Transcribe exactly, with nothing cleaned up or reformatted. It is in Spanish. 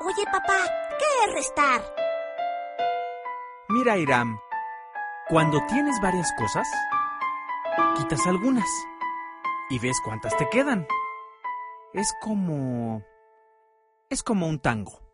Oye, papá, ¿qué es restar? Mira, Hiram, cuando tienes varias cosas, quitas algunas y ves cuántas te quedan. Es como... es como un tango.